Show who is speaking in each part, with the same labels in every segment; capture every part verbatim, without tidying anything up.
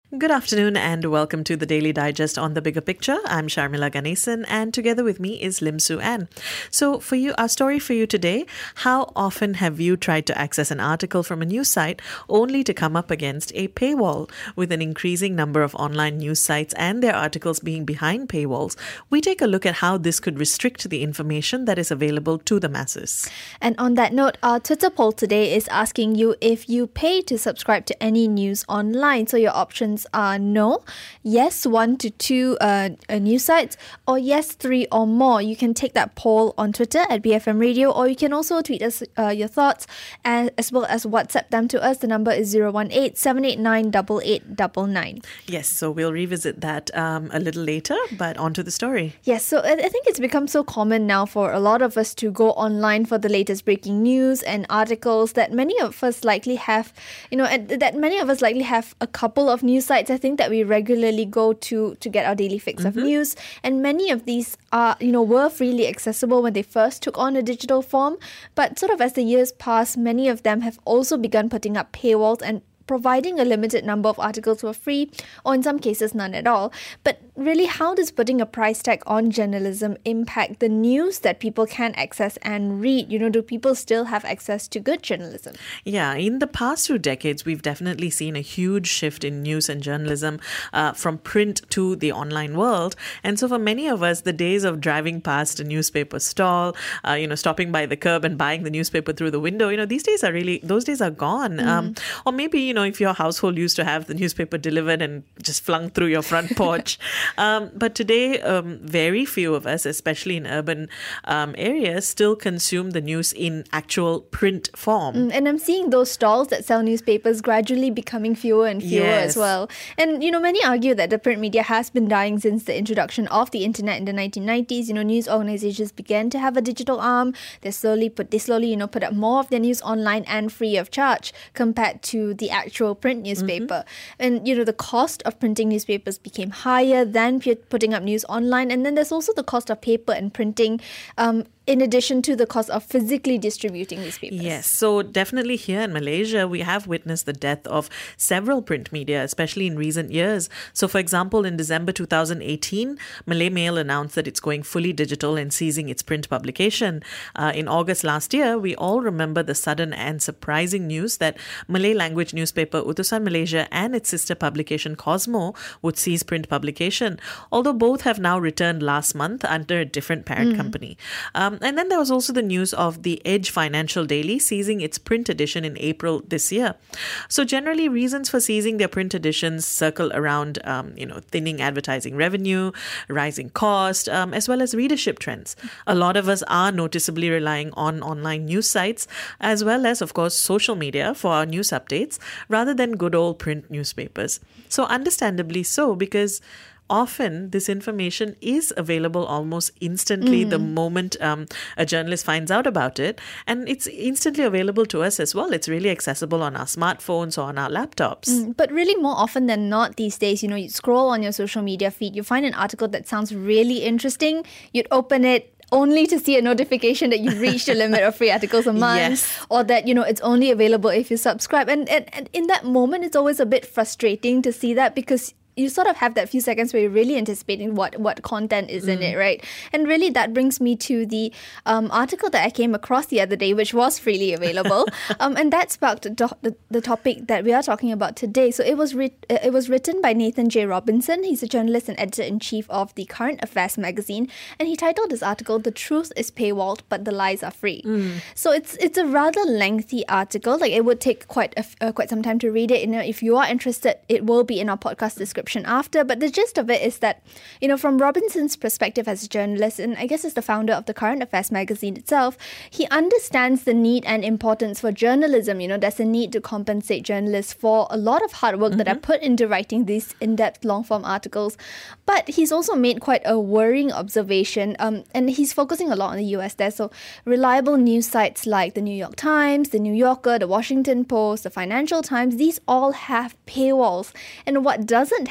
Speaker 1: Good afternoon and welcome to the Daily Digest on The Bigger Picture. I'm Sharmila Ganesan and together with me is Lim Su Ann. So for you, our story for you today, how often have you tried to access an article from a news site only to come up against a paywall? With an increasing number of online news sites and their articles being behind paywalls, we take a look at how this could restrict the information that is available to the masses.
Speaker 2: And on that note, our Twitter poll today is asking you if you pay to subscribe to any news online. So your options are no, yes, one to two uh, uh, news sites, or yes, three or more. You can take that poll on Twitter at B F M Radio, or you can also tweet us uh, your thoughts and, as well as WhatsApp them to us. The number is zero one eight, seven eight nine, eight eight nine nine.
Speaker 1: Yes, so we'll revisit that um, a little later, but on to the story.
Speaker 2: Yes, so I I think it's become so common now for a lot of us to go online for the latest breaking news and articles that many of us likely have, you know, and that many of us likely have a couple of news sites, I think, that we regularly go to to get our daily fix mm-hmm. of news. And many of these are, you know, were freely accessible when they first took on a digital form. But sort of as the years pass, many of them have also begun putting up paywalls and providing a limited number of articles for free, or in some cases none at all. But really, how does putting a price tag on journalism impact the news that people can access and read? You know, do people still have access to good journalism?
Speaker 1: Yeah, in the past two decades, we've definitely seen a huge shift in news and journalism uh, from print to the online world. And so for many of us, the days of driving past a newspaper stall, uh, you know, stopping by the curb and buying the newspaper through the window, you know, these days are really, those days are gone. Mm. Um, or maybe, you know, know, if your household used to have the newspaper delivered and just flung through your front porch. um, but today, um, very few of us, especially in urban um, areas, still consume the news in actual print form.
Speaker 2: Mm, and I'm seeing those stalls that sell newspapers gradually becoming fewer and fewer
Speaker 1: yes.
Speaker 2: as well. And, you know, many argue that the print media has been dying since the introduction of the internet in the nineteen nineties. You know, news organizations began to have a digital arm. They slowly put, they slowly, you know, put up more of their news online and free of charge compared to the actual actual print newspaper. Mm-hmm. And, you know, the cost of printing newspapers became higher than p- putting up news online. And then there's also the cost of paper and printing, um, in addition to the cost of physically distributing newspapers.
Speaker 1: Yes, so definitely here in Malaysia, we have witnessed the death of several print media, especially in recent years. So for example, in December two thousand eighteen, Malay Mail announced that it's going fully digital and ceasing its print publication. Uh, in August last year, we all remember the sudden and surprising news that Malay language newspaper Utusan Malaysia and its sister publication Cosmo would cease print publication, although both have now returned last month under a different parent mm. company. Um, and then there was also the news of the Edge Financial Daily ceasing its print edition in April this year. So generally, reasons for ceasing their print editions circle around, um, you know, thinning advertising revenue, rising cost, um, as well as readership trends. A lot of us are noticeably relying on online news sites, as well as, of course, social media for our news updates, rather than good old print newspapers. So understandably so, because often this information is available almost instantly mm. the moment um, a journalist finds out about it. And it's instantly available to us as well. It's really accessible on our smartphones or on our laptops.
Speaker 2: Mm, but really more often than not these days, you know, you scroll on your social media feed, you find an article that sounds really interesting, you'd open it only to see a notification that you've reached a limit of free articles a month,
Speaker 1: yes.
Speaker 2: or that, you know, it's only available if you subscribe. And, and, and in that moment, it's always a bit frustrating to see that, because you sort of have that few seconds where you're really anticipating what, what content is mm. in it, right? And really that brings me to the um, article that I came across the other day, which was freely available. um, and that sparked the, the, the topic that we are talking about today. So it was, re- it was written by Nathan J. Robinson. He's a journalist and editor-in-chief of the Current Affairs magazine. And he titled his article, "The Truth is Paywalled, but the Lies are Free." Mm. So it's it's a rather lengthy article. Like, it would take quite a, uh, quite some time to read it. You know, if you are interested, it will be in our podcast description after, but the gist of it is that, you know, from Robinson's perspective as a journalist, and I guess as the founder of the Current Affairs magazine itself, he understands the need and importance for journalism. You know, there's a need to compensate journalists for a lot of hard work mm-hmm. that are put into writing these in-depth long-form articles. But he's also made quite a worrying observation, um, and he's focusing a lot on the U S there. So reliable news sites like the New York Times, the New Yorker, the Washington Post, the Financial Times, these all have paywalls. And what doesn't have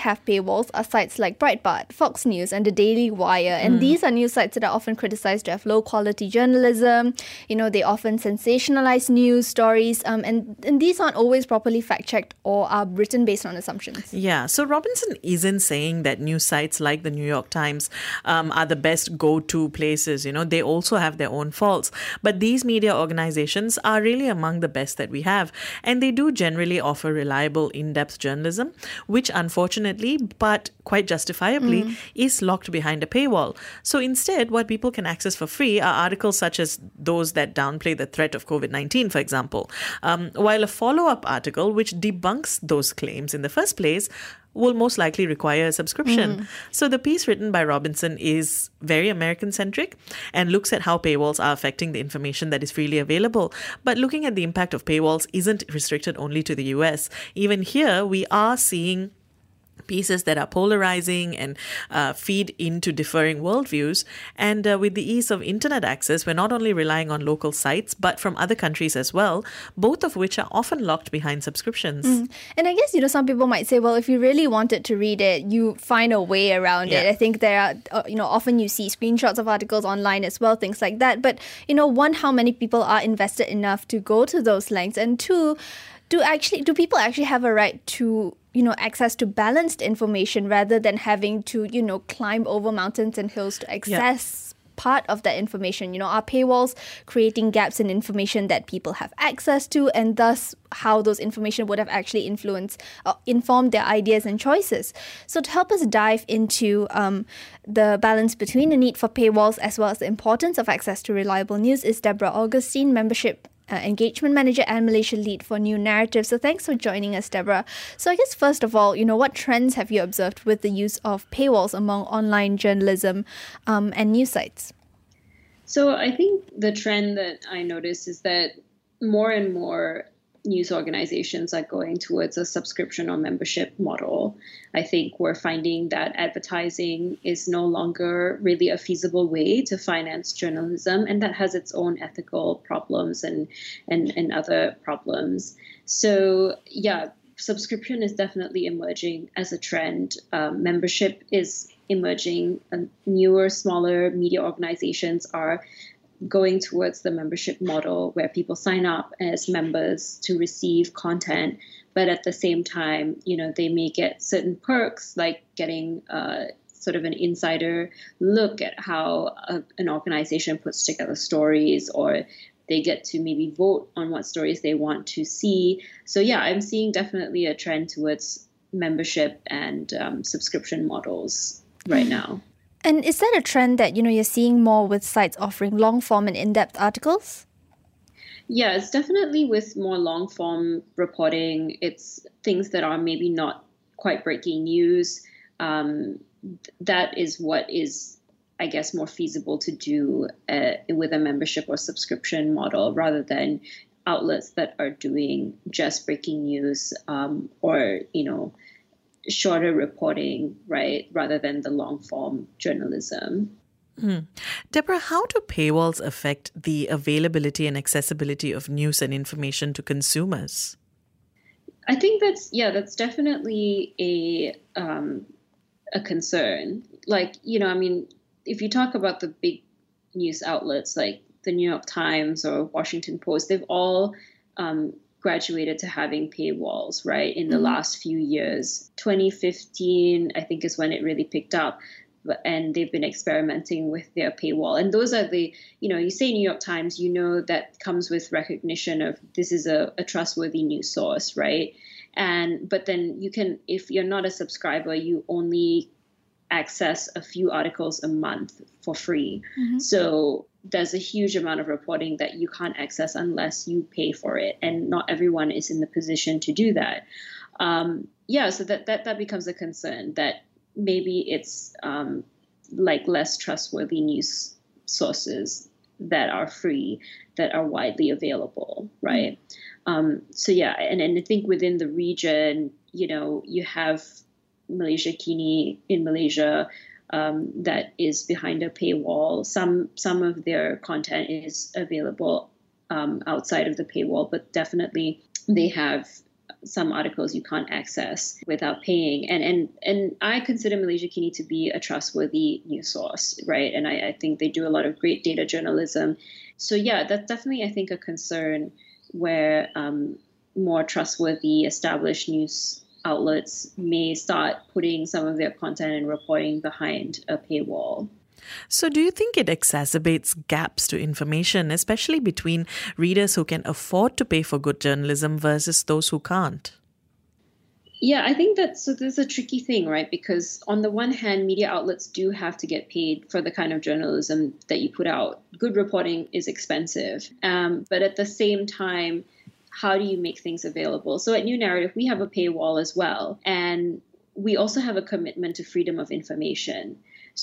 Speaker 2: have paywalls are sites like Breitbart, Fox News, and the Daily Wire. And mm. these are news sites that are often criticized to have low-quality journalism. You know, they often sensationalize news stories, um, and, and these aren't always properly fact-checked or are written based on assumptions.
Speaker 1: Yeah, so Robinson isn't saying that news sites like the New York Times um, are the best go-to places. You know, they also have their own faults. But these media organizations are really among the best that we have. And they do generally offer reliable, in-depth journalism, which unfortunately, but quite justifiably, mm. is locked behind a paywall. So instead, what people can access for free are articles such as those that downplay the threat of COVID nineteen, for example. Um, while a follow-up article, which debunks those claims in the first place, will most likely require a subscription. Mm. So the piece written by Robinson is very American-centric and looks at how paywalls are affecting the information that is freely available. But looking at the impact of paywalls isn't restricted only to the U S. Even here, we are seeing pieces that are polarizing and uh, feed into differing worldviews. And uh, with the ease of internet access, we're not only relying on local sites, but from other countries as well, both of which are often locked behind subscriptions. Mm.
Speaker 2: And I guess, you know, some people might say, well, if you really wanted to read it, you find a way around yeah. it. I think there are, uh, you know, often you see screenshots of articles online as well, things like that. But, you know, one, how many people are invested enough to go to those lengths? And two, do actually do people actually have a right to, you know, access to balanced information rather than having to, you know, climb over mountains and hills to access yeah. part of that information? You know, are paywalls creating gaps in information that people have access to, and thus how those information would have actually influenced or informed their ideas and choices? So to help us dive into um, the balance between the need for paywalls as well as the importance of access to reliable news is Deborah Augustine, Membership Uh, Engagement Manager and Malaysia Lead for New Narrative. So thanks for joining us, Deborah. So I guess first of all, you know, what trends have you observed with the use of paywalls among online journalism um, and news sites?
Speaker 3: So I think the trend that I notice is that more and more news organizations are going towards a subscription or membership model. I think we're finding that advertising is no longer really a feasible way to finance journalism, and that has its own ethical problems and and, and other problems. So yeah, subscription is definitely emerging as a trend. Um, membership is emerging. Um, newer, smaller media organizations are going towards the membership model where people sign up as members to receive content, but at the same time, you know, they may get certain perks like getting uh, sort of an insider look at how a, an organization puts together stories, or they get to maybe vote on what stories they want to see. So yeah, I'm seeing definitely a trend towards membership and um, subscription models right now.
Speaker 2: And is that a trend that, you know, you're seeing more with sites offering long-form and in-depth articles?
Speaker 3: Yeah, it's definitely with more long-form reporting. It's things that are maybe not quite breaking news. Um, that is what is, I guess, more feasible to do uh, with a membership or subscription model rather than outlets that are doing just breaking news um, or, you know, shorter reporting, right, rather than the long-form journalism.
Speaker 1: Hmm. Deborah, how do paywalls affect the availability and accessibility of news and information to consumers?
Speaker 3: I think that's, yeah, that's definitely a um, a concern. Like, you know, I mean, if you talk about the big news outlets like the New York Times or Washington Post, they've all um, graduated to having paywalls, right, in the mm-hmm. last few years. twenty fifteen, I think, is when it really picked up. And they've been experimenting with their paywall. And those are the, you know, you say New York Times, you know, that comes with recognition of this is a, a trustworthy news source, right? And but then you can, if you're not a subscriber, you only access a few articles a month for free. Mm-hmm. So there's a huge amount of reporting that you can't access unless you pay for it. And not everyone is in the position to do that. Um, yeah, so that, that, that becomes a concern that maybe it's um, like less trustworthy news sources that are free, that are widely available, right? Mm-hmm. Um, so yeah, and, and I think within the region, you know, you have Malaysia Kini in Malaysia um, that is behind a paywall. Some some of their content is available um, outside of the paywall, but definitely they have some articles you can't access without paying. And and and I consider Malaysia Kini to be a trustworthy news source, right? And I, I think they do a lot of great data journalism. So yeah, that's definitely, I think, a concern where um, more trustworthy established news outlets may start putting some of their content and reporting behind a paywall.
Speaker 1: So do you think it exacerbates gaps to information, especially between readers who can afford to pay for good journalism versus those who can't?
Speaker 3: Yeah, I think that so there's a tricky thing, right? Because on the one hand, media outlets do have to get paid for the kind of journalism that you put out. Good reporting is expensive. Um, but at the same time, how do you make things available? So at New Narrative, we have a paywall as well. And we also have a commitment to freedom of information.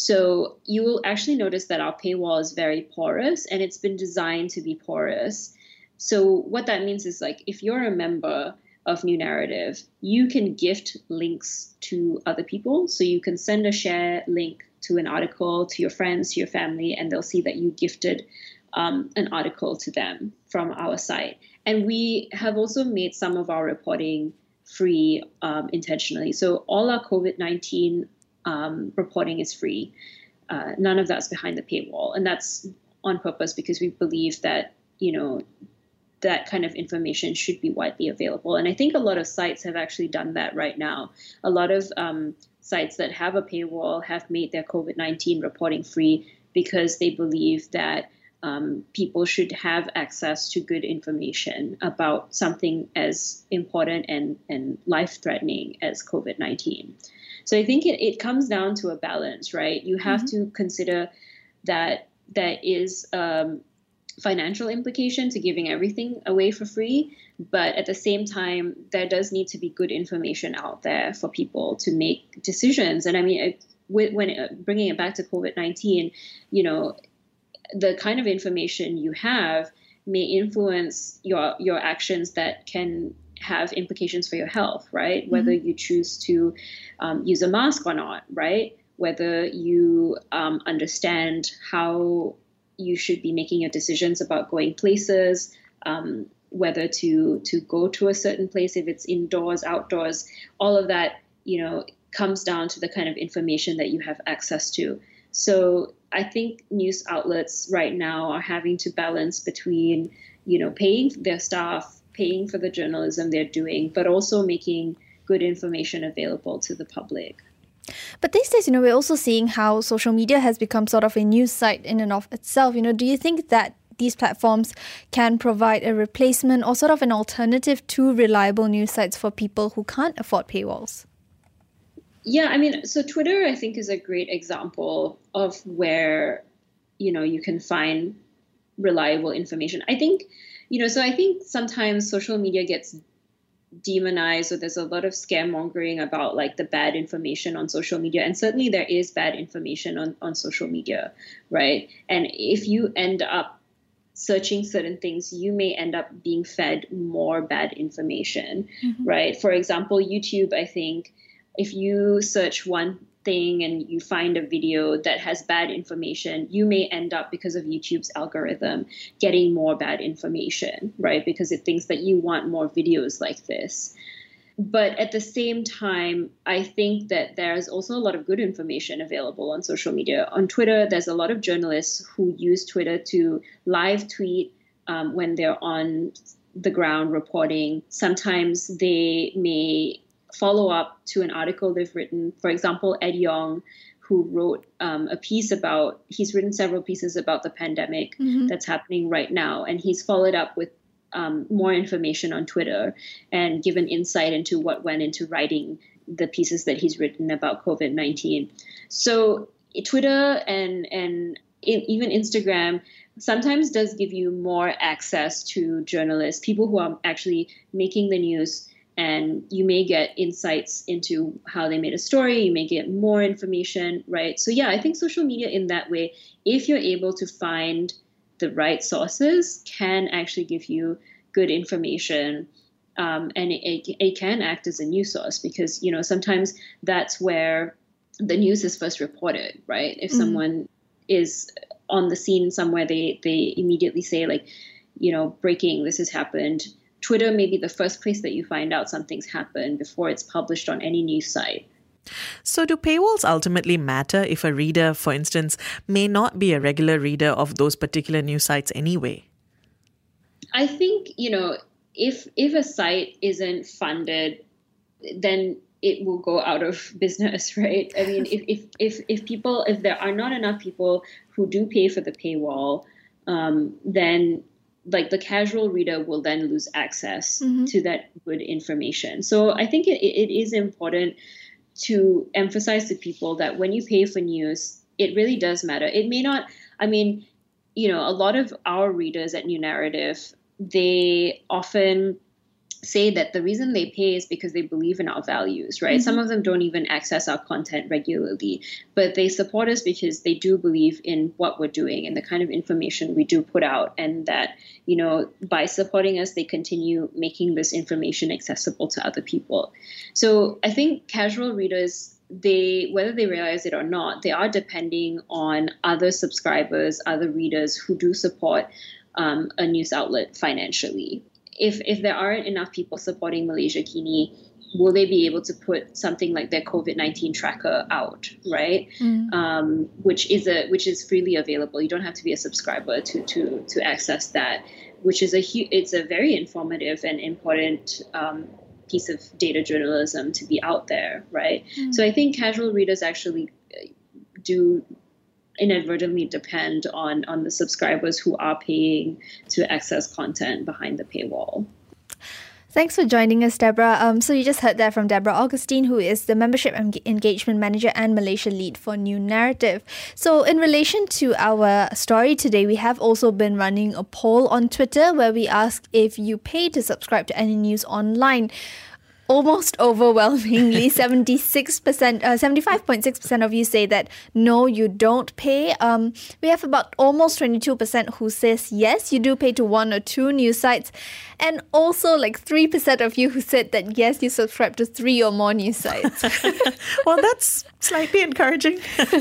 Speaker 3: So you will actually notice that our paywall is very porous, and it's been designed to be porous. So what that means is, like, if you're a member of New Narrative, you can gift links to other people. So you can send a share link to an article to your friends, to your family, and they'll see that you gifted um, an article to them from our site. And we have also made some of our reporting free um, intentionally. So all our COVID nineteen Um, reporting is free. Uh, none of that's behind the paywall. And that's on purpose because we believe that, you know, that kind of information should be widely available. And I think a lot of sites have actually done that right now. A lot of um, sites that have a paywall have made their COVID nineteen reporting free because they believe that um, people should have access to good information about something as important and, and life-threatening as COVID nineteen. So I think it, it comes down to a balance, right? You have mm-hmm. to consider that there is um, financial implication to giving everything away for free, but at the same time, there does need to be good information out there for people to make decisions. And I mean, it, when it, bringing it back to COVID nineteen, you know, the kind of information you have may influence your your actions that can have implications for your health, right? Whether mm-hmm. you choose to um, use a mask or not, right? Whether you um, understand how you should be making your decisions about going places, um, whether to to go to a certain place, if it's indoors, outdoors, all of that, you know, comes down to the kind of information that you have access to. So I think news outlets right now are having to balance between, you know, paying their staff, paying for the journalism they're doing, but also making good information available to the public.
Speaker 2: But these days, you know, we're also seeing how social media has become sort of a news site in and of itself. You know, do you think that these platforms can provide a replacement or sort of an alternative to reliable news sites for people who can't afford paywalls?
Speaker 3: Yeah, I mean, so Twitter, I think, is a great example of where, you know, you can find reliable information. I think You know, so I think sometimes social media gets demonized, or there's a lot of scaremongering about like the bad information on social media. And certainly there is bad information on, on social media, right? And if you end up searching certain things, you may end up being fed more bad information, mm-hmm. right? For example, YouTube, I think if you search one thing and you find a video that has bad information, you may end up, because of YouTube's algorithm, getting more bad information, right? Because it thinks that you want more videos like this. But at the same time, I think that there's also a lot of good information available on social media. On Twitter, there's a lot of journalists who use Twitter to live tweet um, when they're on the ground reporting. Sometimes they may follow up to an article they've written. For example, Ed Yong, who wrote um, a piece about, he's written several pieces about the pandemic mm-hmm. that's happening right now. And he's followed up with um, more information on Twitter and given insight into what went into writing the pieces that he's written about COVID nineteen. So Twitter and, and even Instagram sometimes does give you more access to journalists, people who are actually making the news. And you may get insights into how they made a story. You may get more information, right? So yeah, I think social media in that way, if you're able to find the right sources, can actually give you good information. Um, and it, it, it can act as a news source because, you know, sometimes that's where the news is first reported, right? If mm-hmm. someone is on the scene somewhere, they, they immediately say like, you know, breaking, this has happened. Twitter may be the first place that you find out something's happened before it's published on any news site.
Speaker 1: So do paywalls ultimately matter if a reader, for instance, may not be a regular reader of those particular news sites anyway?
Speaker 3: I think, you know, if if a site isn't funded, then it will go out of business, right? I mean, if if if, if people, if there are not enough people who do pay for the paywall, um, then like the casual reader will then lose access mm-hmm. to that good information. So I think it, it is important to emphasize to people that when you pay for news, it really does matter. It may not, I mean, you know, a lot of our readers at New Narrative, they often say that the reason they pay is because they believe in our values, right? Mm-hmm. Some of them don't even access our content regularly, but they support us because they do believe in what we're doing and the kind of information we do put out, and that, you know, by supporting us, they continue making this information accessible to other people. So I think casual readers, they, whether they realize it or not, they are depending on other subscribers, other readers who do support um, a news outlet financially. If if there aren't enough people supporting Malaysia Kini, will they be able to put something like their COVID nineteen tracker out, right? Mm. Um, which is a which is freely available. You don't have to be a subscriber to to to access that. Which is a hu- it's a very informative and important um, piece of data journalism to be out there, right? Mm. So I think casual readers actually do inadvertently depend on on the subscribers who are paying to access content behind the paywall.
Speaker 2: Thanks for joining us, Deborah. Um, so you just heard that from Deborah Augustine, who is the Membership en- Engagement Manager and Malaysia Lead for New Narrative. So in relation to our story today, we have also been running a poll on Twitter where we ask if you pay to subscribe to any news online. Almost overwhelmingly, seventy-six percent, uh, seventy-five point six percent of you say that no, you don't pay. Um, we have about almost twenty-two percent who says yes, you do pay to one or two news sites. And also like three percent of you who said that yes, you subscribe to three or more news sites.
Speaker 1: Well, that's slightly encouraging.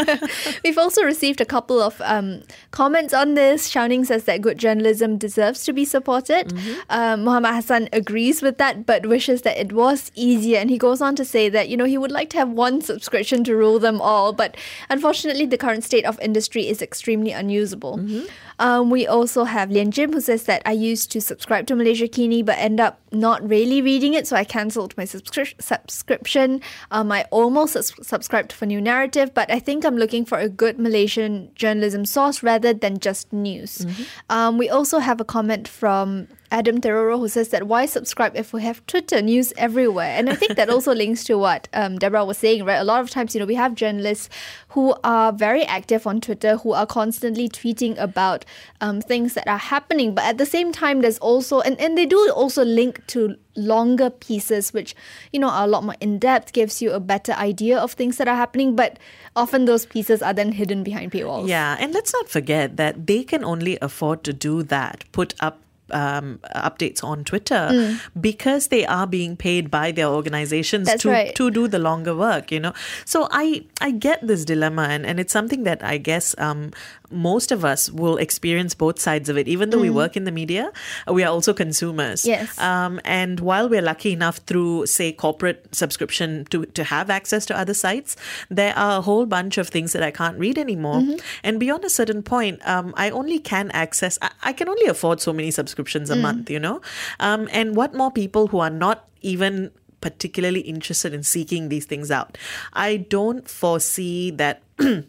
Speaker 2: We've also received a couple of um, comments on this. Shouning says that good journalism deserves to be supported. Mm-hmm. Uh, Muhammad Hassan agrees with that, but wishes that it was easier. And he goes on to say that, you know, he would like to have one subscription to rule them all. But unfortunately, the current state of industry is extremely unusable. Mm-hmm. Um, we also have Lian Jim, who says that I used to subscribe to Malaysia Kini but end up not really reading it, so I cancelled my subscri- subscription. Um, I almost sus- subscribed for New Narrative, but I think I'm looking for a good Malaysian journalism source rather than just news. Mm-hmm. Um, we also have a comment from Adam Teroro, who says that why subscribe if we have Twitter news everywhere? And I think that also links to what um, Deborah was saying, right? A lot of times, you know, we have journalists who are very active on Twitter, who are constantly tweeting about um, things that are happening. But at the same time, there's also, and, and they do also link to longer pieces, which, you know, are a lot more in-depth, gives you a better idea of things that are happening. But often those pieces are then hidden behind paywalls.
Speaker 1: Yeah, and let's not forget that they can only afford to do that, put up Um, updates on Twitter mm. because they are being paid by their organizations
Speaker 2: That's
Speaker 1: to,
Speaker 2: right.
Speaker 1: to do the longer work, you know. So I, I get this dilemma, and, and it's something that I guess um, most of us will experience both sides of it. Even though mm. we work in the media, we are also consumers.
Speaker 2: Yes.
Speaker 1: Um, and while we're lucky enough through, say, corporate subscription to, to have access to other sites, there are a whole bunch of things that I can't read anymore. Mm-hmm. And beyond a certain point, um, I only can access, I, I can only afford so many subscriptions a mm. month, you know. Um, and what more people who are not even particularly interested in seeking these things out? I don't foresee that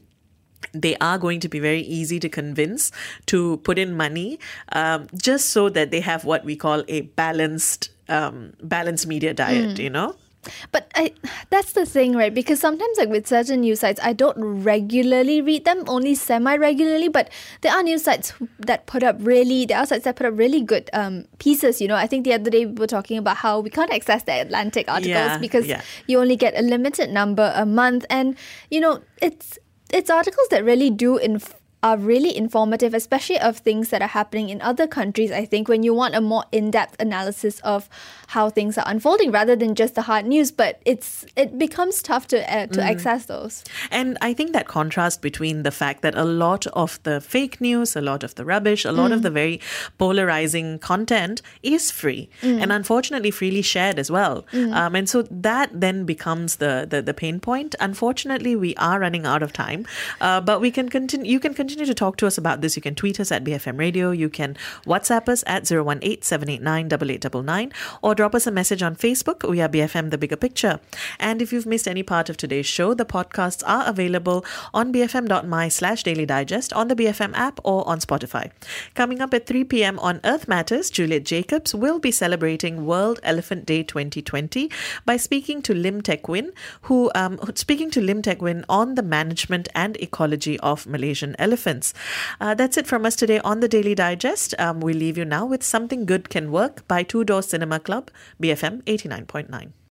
Speaker 1: they are going to be very easy to convince to put in money um, just so that they have what we call a balanced um, balanced media diet, mm. you know.
Speaker 2: But I, that's the thing, right? Because sometimes, like with certain news sites, I don't regularly read them, only semi-regularly. But there are news sites that put up really, there are sites that put up really good um, pieces. You know, I think the other day we were talking about how we can't access the Atlantic articles
Speaker 1: yeah,
Speaker 2: because
Speaker 1: yeah.
Speaker 2: you only get a limited number a month, and you know, it's it's articles that really do inf- are really informative, especially of things that are happening in other countries, I think, when you want a more in-depth analysis of how things are unfolding rather than just the hard news. But it's it becomes tough to uh, to mm. access those.
Speaker 1: And I think that contrast between the fact that a lot of the fake news, a lot of the rubbish, a lot mm. of the very polarizing content is free mm. and unfortunately freely shared as well. Mm. Um, and so that then becomes the, the, the pain point. Unfortunately, we are running out of time, uh, but we can continue. You can continue to talk to us about this. You can tweet us at B F M Radio. You can WhatsApp us at zero one eight, seven eight nine, eight eight nine nine or drop us a message on Facebook. We are B F M The Bigger Picture. And if you've missed any part of today's show, the podcasts are available on bfm.my slash daily digest, on the B F M app or on Spotify. Coming up at three p.m. on Earth Matters, Juliet Jacobs will be celebrating World Elephant Day twenty twenty by speaking to Lim Teck Win, who um, speaking to Lim Teck Win on the management and ecology of Malaysian elephants. Uh, that's it from us today on the Daily Digest. Um, we leave you now with Something Good Can Work by Two Door Cinema Club, B F M eighty-nine point nine.